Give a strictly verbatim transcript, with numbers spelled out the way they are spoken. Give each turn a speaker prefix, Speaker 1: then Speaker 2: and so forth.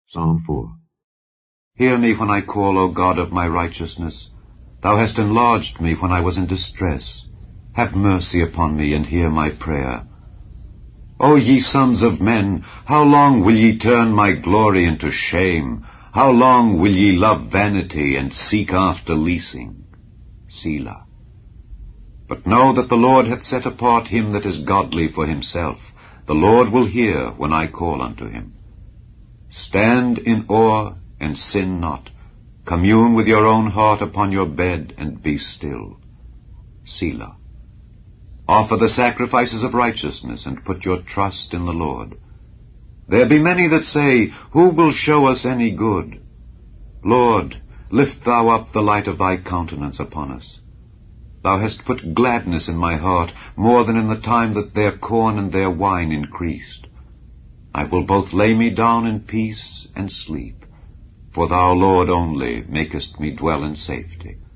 Speaker 1: Psalm four. Hear me when I call, O God of my righteousness. Thou hast enlarged me when I was in distress. Have mercy upon me, and hear my prayer. O ye sons of men, how long will ye turn my glory into shame? How long will ye love vanity, and seek after leasing? Selah. But know that the Lord hath set apart him that is godly for himself. The Lord will hear when I call unto him. Stand in awe, and sin not. Commune with your own heart upon your bed, and be still. Selah. Offer the sacrifices of righteousness, and put your trust in the Lord. There be many that say, Who will show us any good? Lord, lift thou up the light of thy countenance upon us. Thou hast put gladness in my heart, more than in the time that their corn and their wine increased. I will both lay me down in peace and sleep, for thou, Lord, only makest me dwell in safety.